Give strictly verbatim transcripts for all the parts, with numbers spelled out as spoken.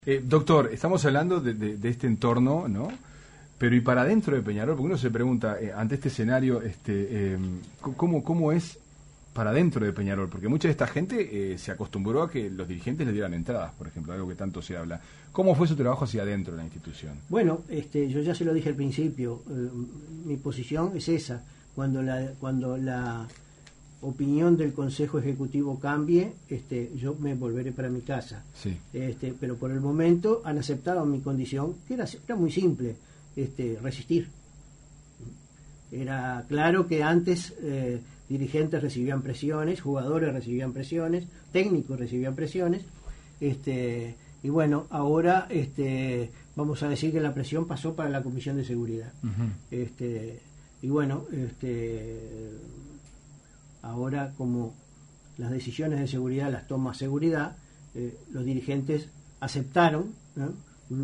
Eh, doctor, estamos hablando de, de, de este entorno, ¿no? Pero y para dentro de Peñarol, porque uno se pregunta, eh, ante este escenario, este, eh, ¿cómo, ¿cómo es para dentro de Peñarol? Porque mucha de esta gente eh, se acostumbró a que los dirigentes le dieran entradas, por ejemplo, algo que tanto se habla. ¿Cómo fue su trabajo hacia adentro de la institución? Bueno, este, yo ya se lo dije al principio, eh, mi posición es esa. Cuando la, cuando la opinión del Consejo Ejecutivo cambie, este, yo me volveré para mi casa. Sí. Este, pero por el momento han aceptado mi condición, que era, era muy simple, este, resistir. Era claro que antes eh, dirigentes recibían presiones, jugadores recibían presiones, técnicos recibían presiones, este, y bueno, ahora este, vamos a decir que la presión pasó para la Comisión de Seguridad. Uh-huh. Este, y bueno, este, ahora como las decisiones de seguridad las toma seguridad, eh, los dirigentes aceptaron, ¿no?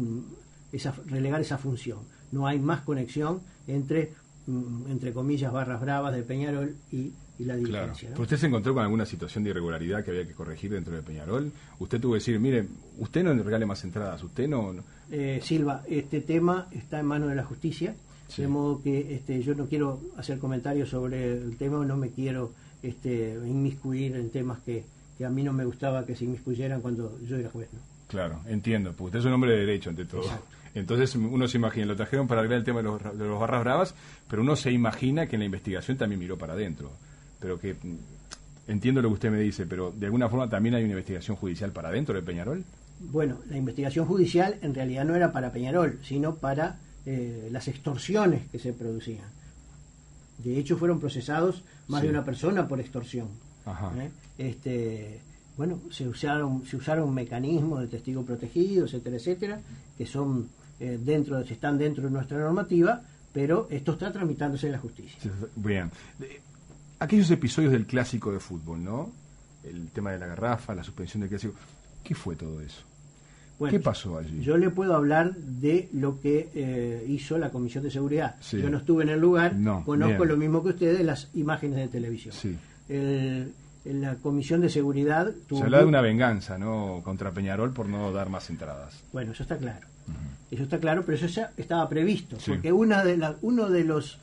esa, relegar esa función. No hay más conexión entre, entre comillas, barras bravas de Peñarol y, y la dirigencia. Claro. ¿No? ¿Pero usted se encontró con alguna situación de irregularidad que había que corregir dentro de Peñarol? Usted tuvo que decir, mire, usted no regale más entradas, usted no... no... Eh, Silva, este tema está en manos de la justicia, sí. De modo que este, yo no quiero hacer comentarios sobre el tema, no me quiero este, inmiscuir en temas que, que a mí no me gustaba que se inmiscuyeran cuando yo era juez, ¿no? Claro, entiendo, porque usted es un hombre de derecho ante todo. Exacto. Entonces uno se imagina, lo trajeron para arreglar el tema de los, de los barras bravas, pero uno se imagina que en la investigación también miró para adentro. Pero que, entiendo lo que usted me dice, pero de alguna forma también hay una investigación judicial para adentro de Peñarol. Bueno, la investigación judicial en realidad no era para Peñarol, sino para eh, las extorsiones que se producían. De hecho fueron procesados más sí. de una persona por extorsión. Ajá. ¿Eh? Este... Bueno, se usaron se usaron mecanismos de testigo protegido, etcétera, etcétera, que son eh, dentro de, están dentro de nuestra normativa, pero esto está tramitándose en la justicia. Bien. Aquellos episodios del clásico de fútbol, ¿no? El tema de la garrafa, la suspensión del clásico. ¿Qué fue todo eso? Bueno, ¿qué pasó allí? Yo le puedo hablar de lo que eh, hizo la Comisión de Seguridad. Sí. Yo no estuve en el lugar, no, conozco bien. lo mismo que ustedes, las imágenes de televisión. Sí. El, en la Comisión de Seguridad... Se habla de una venganza, ¿no?, contra Peñarol por no dar más entradas. Bueno, eso está claro. Uh-huh. Eso está claro, pero eso ya estaba previsto. Sí. Porque una de la, uno de los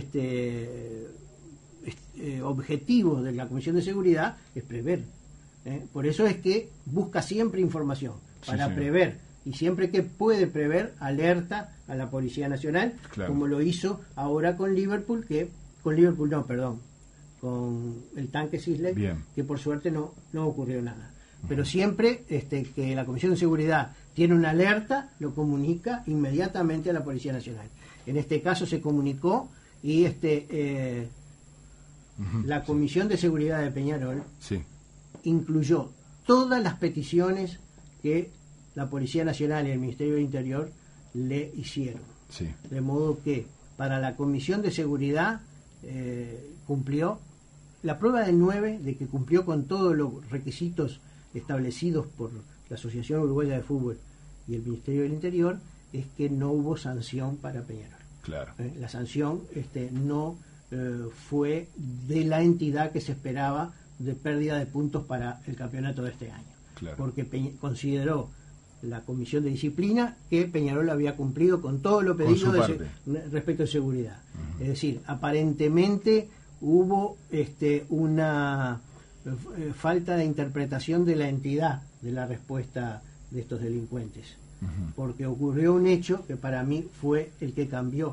este, este, objetivos de la Comisión de Seguridad es prever. ¿eh? Por eso es que busca siempre información, para sí, prever. Y siempre que puede prever, alerta a la Policía Nacional, claro. Como lo hizo ahora con Liverpool, que con Liverpool no, perdón. con el tanque Sisley, Bien. que por suerte no, no ocurrió nada. Pero siempre este, que la Comisión de Seguridad tiene una alerta, lo comunica inmediatamente a la Policía Nacional. En este caso se comunicó y este eh, uh-huh, la Comisión sí. de Seguridad de Peñarol sí. incluyó todas las peticiones que la Policía Nacional y el Ministerio del Interior le hicieron. Sí. De modo que para la Comisión de Seguridad eh, cumplió. La prueba de nueve de que cumplió con todos los requisitos establecidos por la Asociación Uruguaya de Fútbol y el Ministerio del Interior es que no hubo sanción para Peñarol. Claro. Eh, la sanción este, no eh, fue de la entidad que se esperaba de pérdida de puntos para el campeonato de este año. Claro. Porque Peñ- consideró la Comisión de Disciplina que Peñarol había cumplido con todo lo pedido de se- respecto de seguridad. Uh-huh. Es decir, aparentemente hubo este, una eh, falta de interpretación de la entidad de la respuesta de estos delincuentes, uh-huh. porque ocurrió un hecho que para mí fue el que cambió,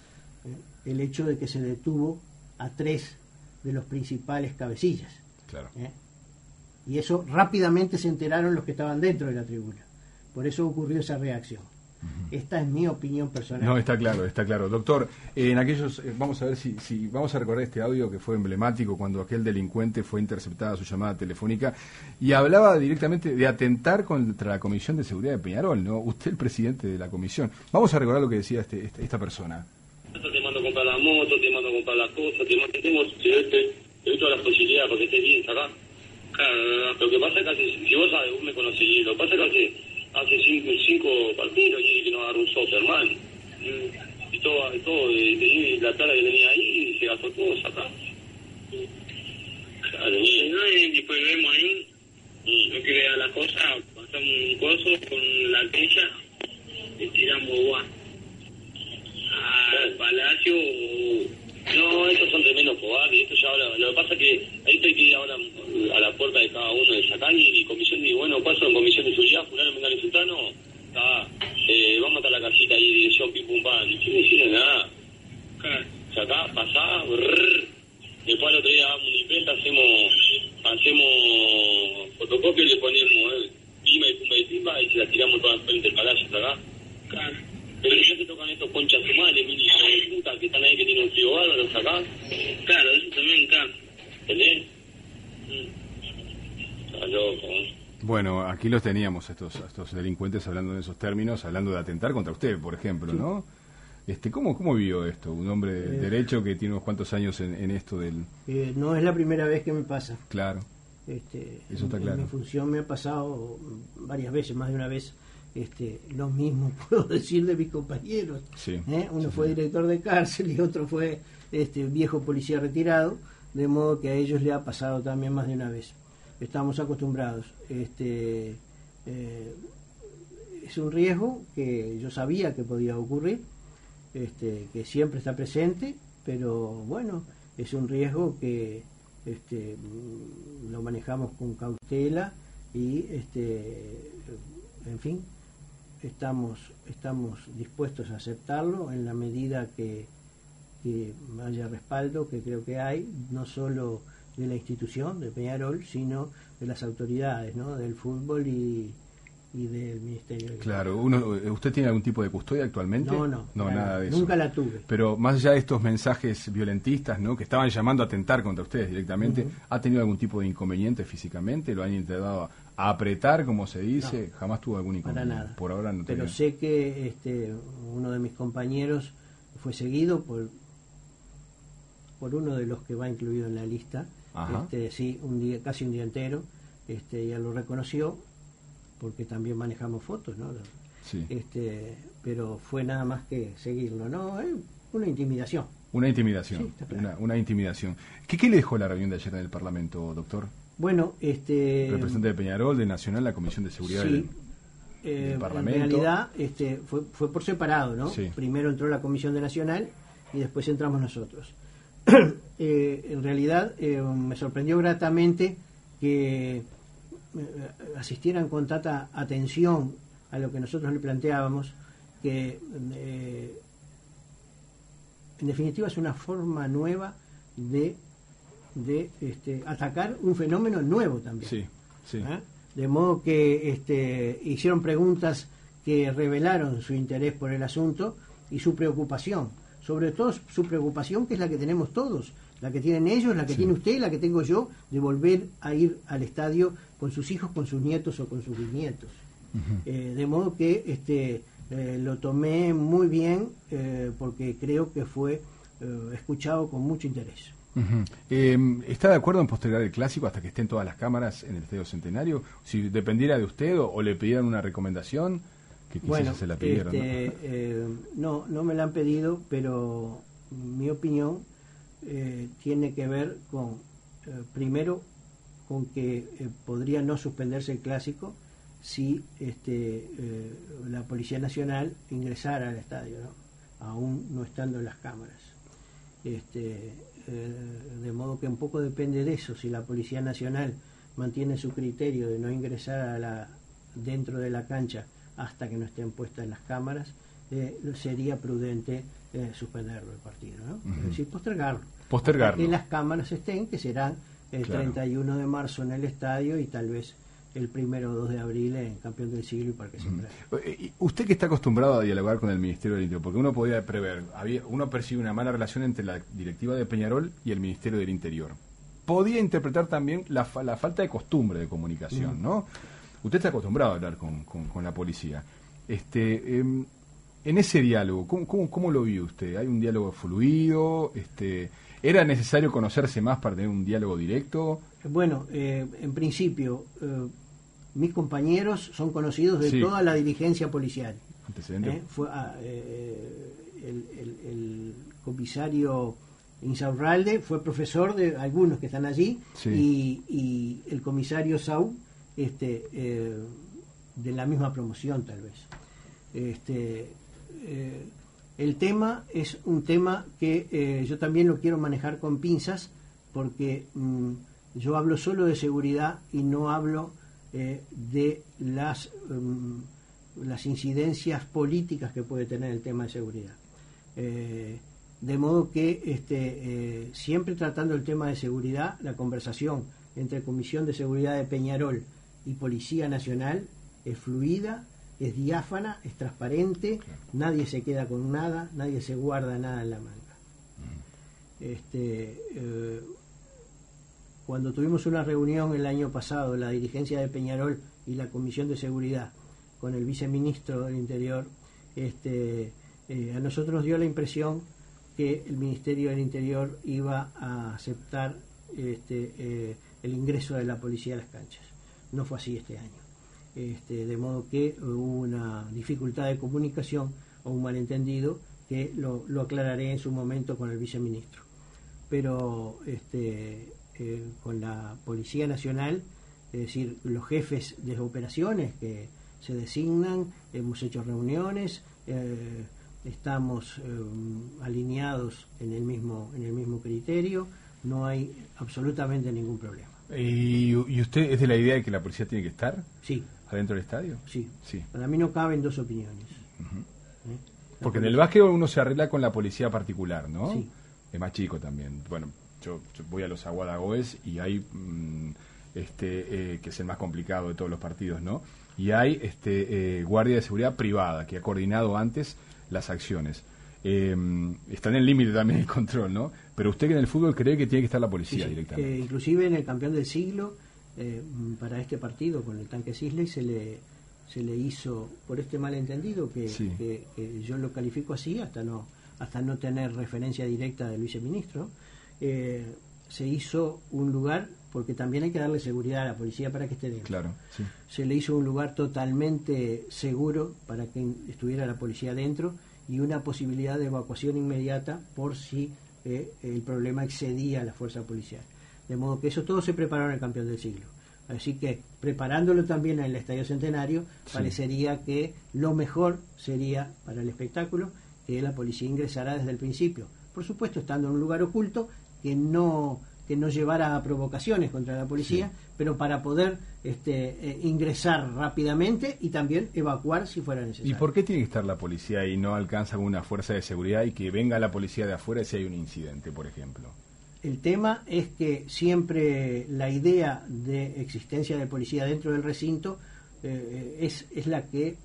eh, el hecho de que se detuvo a tres de los principales cabecillas. Claro. ¿eh? Y eso rápidamente se enteraron los que estaban dentro de la tribuna. Por eso ocurrió esa reacción. Esta es mi opinión personal. No, está claro, está claro. Doctor, eh, en aquellos, eh, vamos a ver si, si vamos a recordar este audio que fue emblemático cuando aquel delincuente fue interceptada su llamada telefónica y hablaba directamente de atentar contra la Comisión de Seguridad de Peñarol, ¿no? Usted el presidente de la comisión. Vamos a recordar lo que decía este, este, esta persona. Te mando a comprar la moto, te mando a comprar las cosas, te mando, tengo, te, te, te doy todas las posibilidades porque estés bien acá. Claro, lo que pasa es que hace, si vos sabes, vos me conocís, lo que pasa es que hace hace cinco, cinco partidos y que no agarró un socio, hermano. Y todo, y todo y tenía la plata que tenía ahí y se gastó todo, acá. Claro, y, y después vemos ahí, y no quiere dar la cosa, un coso con la techa y tiramos guá. Al Palacio, no, estos son tremendos cobardes, esto ya ahora, lo que pasa es que ahí hay que ir ahora a la puerta de cada uno de Sacani y comisión, y bueno, paso en comisión de seguridad, fulano, mengano y sultano, está, eh, vamos a estar la casita ahí, dirección, pim pum pam, y no hicieron nada, sacá, pasá, brrr. Después al otro día damos una imprenta, hacemos, hacemos fotocopia y le ponemos eh, pima y pumba y pimba y se la tiramos todas frente del Palacio, acá. Claro. Pero ya te tocan estos conchas sumales, mil hijos de puta, que están ahí que tienen un frío bárbaro, acá. Claro, eso también, acá. ¿Entendés? Mm. Está loco, ¿eh? Bueno, aquí los teníamos, estos, estos delincuentes hablando en esos términos, hablando de atentar contra usted, por ejemplo, sí. ¿No? Este, ¿cómo, ¿Cómo vio esto? Un hombre de eh, derecho que tiene unos cuantos años en, en esto del... Eh, no es la primera vez que me pasa. Claro. Este, Eso está en, claro. En mi función me ha pasado varias veces, más de una vez, este, lo mismo puedo decir de mis compañeros. Sí, ¿eh? Uno sí, fue sí. director de cárcel y otro fue este, viejo policía retirado, de modo que a ellos le ha pasado también más de una vez. Estamos acostumbrados. Este, eh, es un riesgo que yo sabía que podía ocurrir. Este, que siempre está presente, pero bueno, es un riesgo que este, lo manejamos con cautela y este, en fin, estamos estamos dispuestos a aceptarlo en la medida que, que haya respaldo, que creo que hay, no solo de la institución de Peñarol, sino de las autoridades, ¿no? Del fútbol y y del Ministerio de Claro, uno, ¿usted tiene algún tipo de custodia actualmente? No, no, no claro, nada de eso. Nunca la tuve. Pero más allá de estos mensajes violentistas, ¿no? Que estaban llamando a atentar contra ustedes directamente, uh-huh. ¿Ha tenido algún tipo de inconveniente físicamente? ¿Lo han intentado a apretar, como se dice? No, jamás tuvo algún inconveniente. Para nada. Por ahora no. Pero tenía. sé que este, uno de mis compañeros fue seguido por por uno de los que va incluido en la lista. Este, sí, un día, casi un día entero. Este, ya lo reconoció, porque también manejamos fotos, ¿no? Sí. Este, pero fue nada más que seguirlo, ¿no? Es una intimidación. Una intimidación, sí, está claro. una, una intimidación. ¿Qué, ¿Qué le dejó la reunión de ayer en el Parlamento, doctor? Bueno, este... Representante de Peñarol, de Nacional, la Comisión de Seguridad sí, del, eh, del Parlamento. En realidad este, fue, fue por separado, ¿no? Sí. Primero entró la Comisión de Nacional y después entramos nosotros. eh, en realidad eh, me sorprendió gratamente que asistieran con tanta atención a lo que nosotros le planteábamos, que eh, en definitiva es una forma nueva de de este, atacar un fenómeno nuevo también. Sí, sí. ¿Eh? De modo que este, hicieron preguntas que revelaron su interés por el asunto y su preocupación, sobre todo su preocupación, que es la que tenemos todos, la que tienen ellos, la que sí. tiene usted, la que tengo yo, de volver a ir al estadio con sus hijos, con sus nietos o con sus bisnietos. Uh-huh. Eh, de modo que este, eh, lo tomé muy bien, eh, porque creo que fue eh, escuchado con mucho interés. Uh-huh. Eh, ¿Está de acuerdo en postergar el clásico hasta que estén todas las cámaras en el Estadio Centenario? Si dependiera de usted o, o le pidieran una recomendación, que quizás bueno, se la pidieron. Este, ¿no? Eh, no, no me la han pedido, pero mi opinión eh, tiene que ver con, eh, primero, con que eh, podría no suspenderse el clásico si este, eh, la Policía Nacional ingresara al estadio, ¿no? Aún no estando en las cámaras. Este, eh, de modo que un poco depende de eso. Si la Policía Nacional mantiene su criterio de no ingresar a la, dentro de la cancha hasta que no estén puestas las cámaras, eh, sería prudente eh, suspenderlo el partido, ¿no? Uh-huh. Es decir, postergarlo. Postergarlo. Hasta que las cámaras estén, que serán el claro. treinta y uno de marzo en el estadio y tal vez el primero o dos de abril en Campeón del Siglo y Parque Central. Uh-huh. Usted que está acostumbrado a dialogar con el Ministerio del Interior, porque uno podía prever, había, uno percibe una mala relación entre la directiva de Peñarol y el Ministerio del Interior. Podía interpretar también la, la falta de costumbre de comunicación, uh-huh. ¿no? Usted está acostumbrado a hablar con, con, con la policía. Este, eh, en ese diálogo, ¿cómo, cómo, ¿cómo lo vio usted? ¿Hay un diálogo fluido? Este, ¿Era necesario conocerse más para tener un diálogo directo? Bueno, eh, en principio, eh, mis compañeros son conocidos de sí. toda la dirigencia policial. ¿Antecedente? ¿Eh? Fue ah, eh, el, el, el comisario Insaurralde fue profesor de algunos que están allí, sí. y, y el comisario Sau este, eh, de la misma promoción tal vez. Este, eh, el tema es un tema que eh, yo también lo quiero manejar con pinzas, porque mmm, yo hablo solo de seguridad y no hablo eh, de las, um, las incidencias políticas que puede tener el tema de seguridad. Eh, de modo que este, eh, siempre tratando el tema de seguridad, la conversación entre Comisión de Seguridad de Peñarol y Policía Nacional es fluida, es diáfana, es transparente, claro. Nadie se queda con nada, nadie se guarda nada en la manga. Mm. Este, eh, cuando tuvimos una reunión el año pasado, la dirigencia de Peñarol y la Comisión de Seguridad, con el viceministro del Interior, este, eh, a nosotros nos dio la impresión que el Ministerio del Interior iba a aceptar este, eh, el ingreso de la policía a las canchas. No fue así este año. Este, de modo que hubo una dificultad de comunicación o un malentendido que lo, lo aclararé en su momento con el viceministro. Pero este, eh, con la Policía Nacional, es decir, los jefes de operaciones que se designan, hemos hecho reuniones, eh, estamos eh, alineados en el mismo en el mismo criterio, no hay absolutamente ningún problema. ¿Y, y usted es de la idea de que la policía tiene que estar? Sí. ¿Adentro del estadio? Sí. Sí. Para mí no caben dos opiniones. Uh-huh. ¿Eh? Porque en el básquetbol uno se arregla con la policía particular, ¿no? Sí. Es más chico también. Bueno, yo, yo voy a los Aguada Goes y hay, mmm, este, eh, que es el más complicado de todos los partidos, ¿no? Y hay este eh, guardia de seguridad privada que ha coordinado antes las acciones. Eh, está en el límite también el control, ¿no? Pero usted que en el fútbol cree que tiene que estar la policía, sí, sí. directamente. Eh, inclusive en el campeón del siglo, eh, para este partido con el tanque Sisley se le se le hizo, por este malentendido que, sí. que, que yo lo califico así hasta no hasta no tener referencia directa del viceministro, eh, se hizo un lugar, porque también hay que darle seguridad a la policía para que esté dentro. Claro, sí. Se le hizo un lugar totalmente seguro para que estuviera la policía dentro y una posibilidad de evacuación inmediata por si eh, el problema excedía a la fuerza policial. De modo que eso todo se preparó en el campeón del siglo. Así que preparándolo también en el Estadio Centenario, sí. parecería que lo mejor sería para el espectáculo que la policía ingresara desde el principio. Por supuesto, estando en un lugar oculto que no que no llevara a provocaciones contra la policía, sí. pero para poder este, eh, ingresar rápidamente y también evacuar si fuera necesario. ¿Y por qué tiene que estar la policía y no alcanza con una fuerza de seguridad y que venga la policía de afuera si hay un incidente, por ejemplo? El tema es que siempre la idea de existencia de policía dentro del recinto eh, es, es la que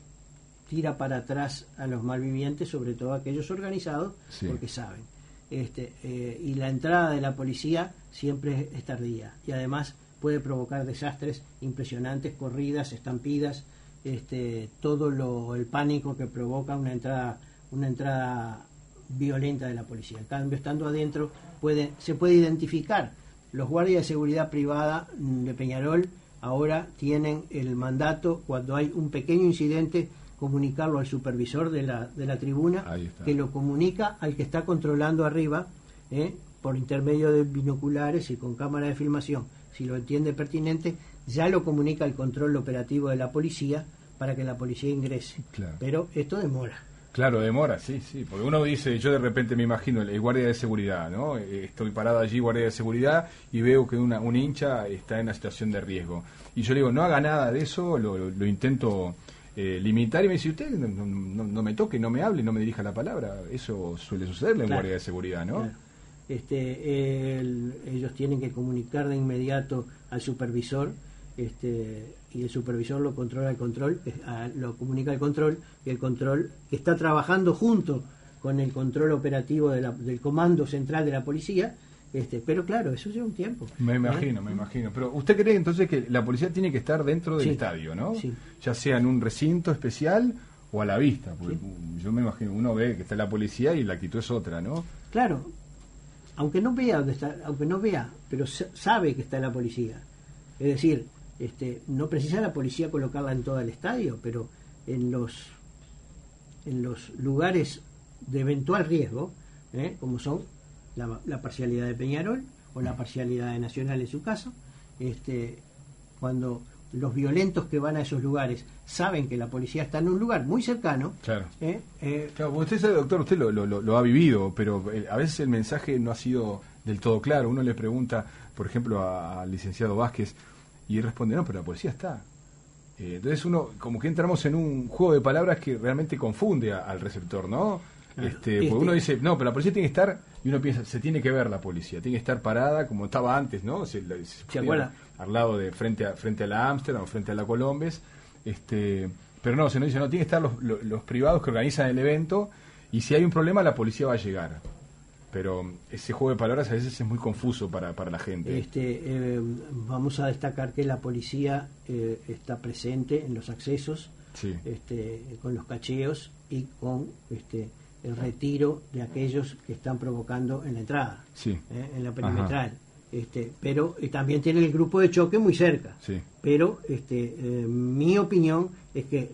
tira para atrás a los malvivientes, sobre todo a aquellos organizados, sí. porque saben. Este, eh, y la entrada de la policía siempre es tardía y además puede provocar desastres impresionantes, corridas, estampidas, este, todo lo, el pánico que provoca una entrada una entrada violenta de la policía. En cambio, estando adentro puede, se puede identificar. Los guardias de seguridad privada de Peñarol ahora tienen el mandato, cuando hay un pequeño incidente, comunicarlo al supervisor de la, de la tribuna, que lo comunica al que está controlando arriba, ¿eh? por intermedio de binoculares y con cámara de filmación. Si lo entiende pertinente, ya lo comunica al control operativo de la policía para que la policía ingrese. Claro. Pero esto demora. Claro, demora, sí, sí, porque uno dice, yo de repente me imagino el, el guardia de seguridad, ¿no? Estoy parado allí, guardia de seguridad, y veo que una, un hincha está en una situación de riesgo. Y yo le digo, no haga nada de eso, lo, lo, lo intento... Eh, limitar y me dice usted no, no, no me toque, no me hable, no me dirija la palabra. Eso suele sucederle en claro, guardia de seguridad, ¿no? Claro. Este, el, ellos tienen que comunicar de inmediato al supervisor, este, y el supervisor lo controla el control, a, lo comunica al control, y el control que está trabajando junto con el control operativo de la, del comando central de la policía. Este, pero claro, eso lleva un tiempo. Me imagino, ¿eh? me imagino. Pero usted cree entonces que la policía tiene que estar dentro del sí, estadio, ¿no? Sí. Ya sea en un recinto especial o a la vista. Porque sí. yo me imagino, uno ve que está la policía y la actitud es otra, ¿no? Claro, aunque no vea dónde está, aunque no vea, pero sabe que está la policía. Es decir, este, no precisa la policía colocarla en todo el estadio, pero en los en los lugares de eventual riesgo, ¿eh? como son La, la parcialidad de Peñarol o la parcialidad de Nacional en su caso, este, cuando los violentos que van a esos lugares saben que la policía está en un lugar muy cercano. Claro. ¿eh? Eh, claro, usted sabe, doctor, usted lo, lo, lo ha vivido, pero a veces el mensaje no ha sido del todo claro. Uno le pregunta, por ejemplo, al licenciado Vázquez, y él responde, no, pero la policía está. Eh, entonces uno, como que entramos en un juego de palabras que realmente confunde a, al receptor, ¿no? Claro. Este, porque este... uno dice, no, pero la policía tiene que estar, y uno piensa, se tiene que ver la policía, tiene que estar parada como estaba antes, ¿no? Se, se, ¿Se acuerda? Al lado de, frente a, frente a la Amsterdam o frente a la Colombes, este, pero no, se nos dice, no, tiene que estar los, los, los privados que organizan el evento, y si hay un problema la policía va a llegar. Pero ese juego de palabras a veces es muy confuso para, para la gente. Este, eh, vamos a destacar que la policía eh, está presente en los accesos, sí. este, con los cacheos y con este, el retiro de aquellos que están provocando en la entrada, sí. eh, en la perimetral. Este, pero eh, también tiene el grupo de choque muy cerca. Sí. Pero este, eh, mi opinión es que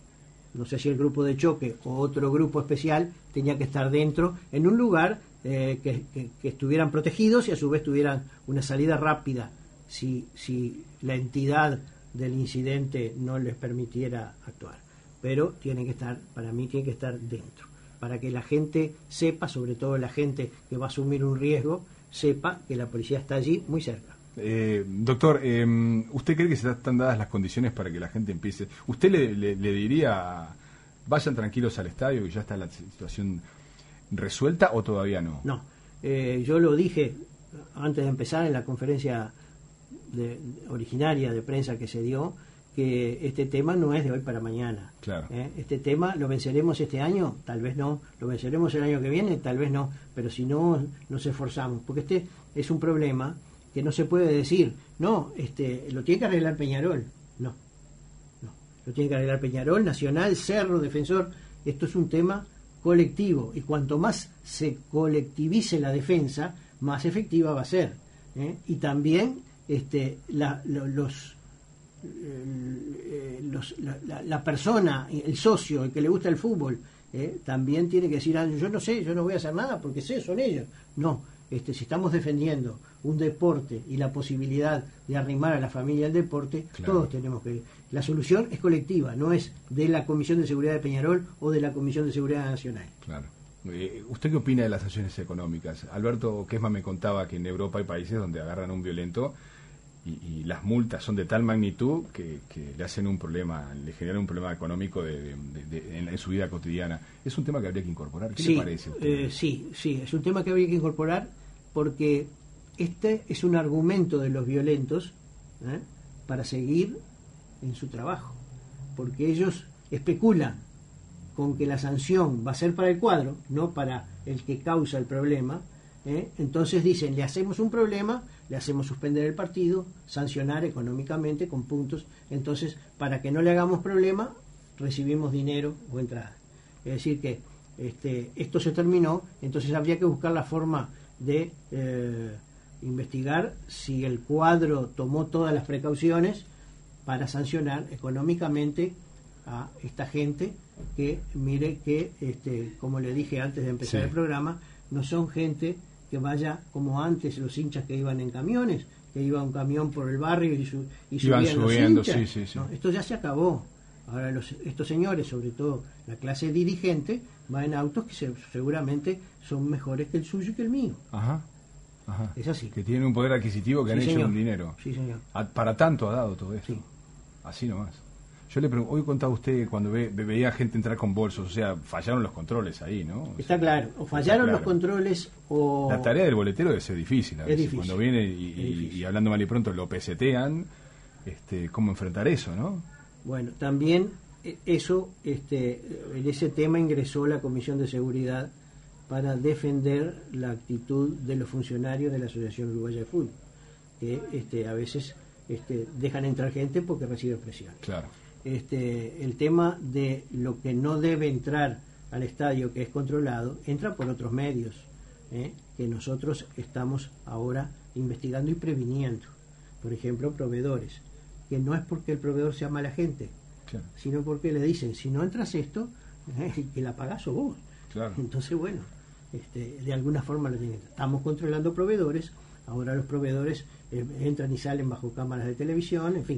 no sé si el grupo de choque o otro grupo especial tenía que estar dentro en un lugar eh, que, que, que estuvieran protegidos y a su vez tuvieran una salida rápida si, si la entidad del incidente no les permitiera actuar. Pero tienen que estar, para mí tienen que estar dentro, para que la gente sepa, sobre todo la gente que va a asumir un riesgo, sepa que la policía está allí muy cerca. Eh, doctor, eh, ¿usted cree que se están dadas las condiciones para que la gente empiece? ¿Usted le, le, le diría, vayan tranquilos al estadio, que ya está la situación resuelta, o todavía no? No, eh, yo lo dije antes de empezar en la conferencia de, originaria de prensa que se dio, que este tema no es de hoy para mañana. Claro. ¿eh? Este tema lo venceremos este año, tal vez no, lo venceremos el año que viene, tal vez no, pero si no, nos esforzamos, porque este es un problema que no se puede decir, no, este, lo tiene que arreglar Peñarol, no, no, lo tiene que arreglar Peñarol, Nacional, Cerro, Defensor, esto es un tema colectivo, y cuanto más se colectivice la defensa, más efectiva va a ser, ¿eh? Y también este, la, lo, los, eh, los la, la, la persona, el socio, el que le gusta el fútbol, ¿eh? también tiene que decir, ah, yo no sé, yo no voy a hacer nada porque sé, son ellos, no. Este, si estamos defendiendo un deporte y la posibilidad de arrimar a la familia al deporte, claro. Todos tenemos que... La solución es colectiva, no es de la Comisión de Seguridad de Peñarol o de la Comisión de Seguridad Nacional. Claro. Eh, ¿Usted qué opina de las sanciones económicas? Alberto Quesma me contaba que en Europa hay países donde agarran a un violento y, y las multas son de tal magnitud que, que le hacen un problema, le generan un problema económico de, de, de, de, en, en su vida cotidiana. ¿Es un tema que habría que incorporar? ¿Qué sí, le parece a usted? Eh, sí, sí, es un tema que habría que incorporar porque este es un argumento de los violentos ¿eh? para seguir en su trabajo, porque ellos especulan con que la sanción va a ser para el cuadro, no para el que causa el problema, ¿eh? Entonces dicen, le hacemos un problema, le hacemos suspender el partido, sancionar económicamente con puntos, entonces para que no le hagamos problema, recibimos dinero o entrada. Es decir que este, esto se terminó, entonces habría que buscar la forma de eh, investigar si el cuadro tomó todas las precauciones para sancionar económicamente a esta gente que, mire que, este, como le dije antes de empezar sí. el programa, no son gente que vaya como antes los hinchas que iban en camiones, que iba un camión por el barrio y, su, y subían subiendo, los hinchas. Sí, sí, sí. No, esto ya se acabó. Ahora los, estos señores, sobre todo la clase dirigente, va en autos que se, seguramente son mejores que el suyo y que el mío. Ajá, ajá. Es así. Que tienen un poder adquisitivo que sí, han señor. hecho un dinero. Sí, señor. A, para tanto ha dado todo esto. Sí. Así nomás. Yo le pregunto, hoy contaba usted cuando ve, veía gente entrar con bolsos, o sea, fallaron los controles ahí, ¿no? O Está sea, claro, o fallaron claro. los controles o... La tarea del boletero debe ser difícil a es veces. difícil. Cuando viene y, y, y hablando mal y pronto lo pesetean, este, ¿cómo enfrentar eso, no? Bueno, también eso, este, en ese tema ingresó la Comisión de Seguridad para defender la actitud de los funcionarios de la Asociación Uruguaya de Fútbol, que este, a veces este, dejan entrar gente porque recibe presión. Claro. Este, el tema de lo que no debe entrar al estadio, que es controlado, entra por otros medios, ¿eh? que nosotros estamos ahora investigando y previniendo. Por ejemplo, proveedores, que no es porque el proveedor sea mala gente, claro. sino porque le dicen, si no entras esto, ¿eh? que la pagás o vos. Claro. Entonces, bueno, este, de alguna forma lo tienen. Estamos controlando proveedores, ahora los proveedores eh, entran y salen bajo cámaras de televisión, en fin.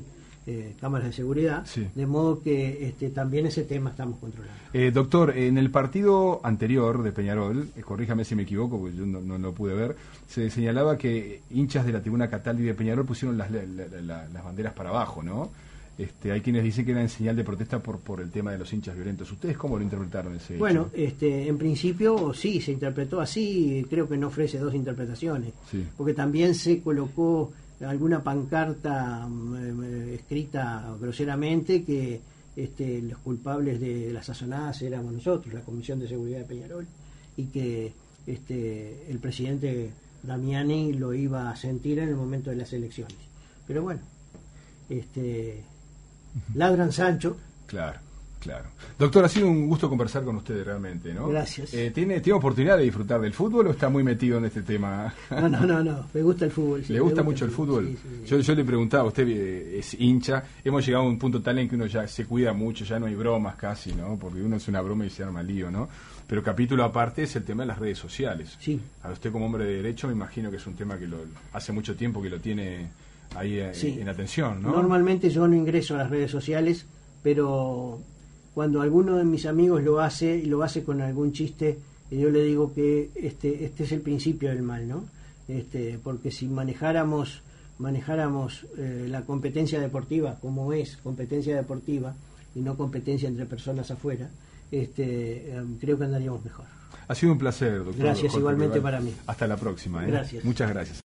eh, cámaras de seguridad, sí. De modo que este, también ese tema estamos controlando. Eh, doctor, en el partido anterior de Peñarol, eh, corríjame si me equivoco, porque yo no, no lo pude ver, se señalaba que hinchas de la tribuna Cataldi de Peñarol pusieron las, la, la, la, las banderas para abajo, ¿no? Este, hay quienes dicen que era en señal de protesta por por el tema de los hinchas violentos. ¿Ustedes cómo lo interpretaron ese Bueno, hecho? este, en principio sí, se interpretó así, creo que no ofrece dos interpretaciones, Sí. Porque también se colocó alguna pancarta eh, escrita groseramente que este, los culpables de las sazonadas éramos nosotros, la Comisión de Seguridad de Peñarol, y que este, el presidente Damiani lo iba a sentir en el momento de las elecciones. Pero bueno, este... ladran Sancho. Claro, claro. Doctor, ha sido un gusto conversar con usted realmente, ¿no? Gracias. Eh, ¿tiene, ¿Tiene oportunidad de disfrutar del fútbol o está muy metido en este tema? No, no, no, no. Me gusta el fútbol. Sí, ¿Le gusta mucho el fútbol? Sí, sí, sí. Yo, yo le preguntaba, usted eh, es hincha, hemos llegado a un punto tal en que uno ya se cuida mucho, ya no hay bromas casi, ¿no? Porque uno hace una broma y se arma lío, ¿no? Pero capítulo aparte es el tema de las redes sociales. Sí. A usted como hombre de derecho me imagino que es un tema que lo, hace mucho tiempo que lo tiene ahí eh, Sí. en atención, ¿no? Normalmente yo no ingreso a las redes sociales, pero cuando alguno de mis amigos lo hace y lo hace con algún chiste, yo le digo que este este es el principio del mal, ¿no? Este, porque si manejáramos manejáramos eh, la competencia deportiva como es competencia deportiva y no competencia entre personas afuera, este, eh, creo que andaríamos mejor. Ha sido un placer, doctor. Gracias, Jorge igualmente Peval. para mí. Hasta la próxima. ¿eh? Gracias. Muchas gracias.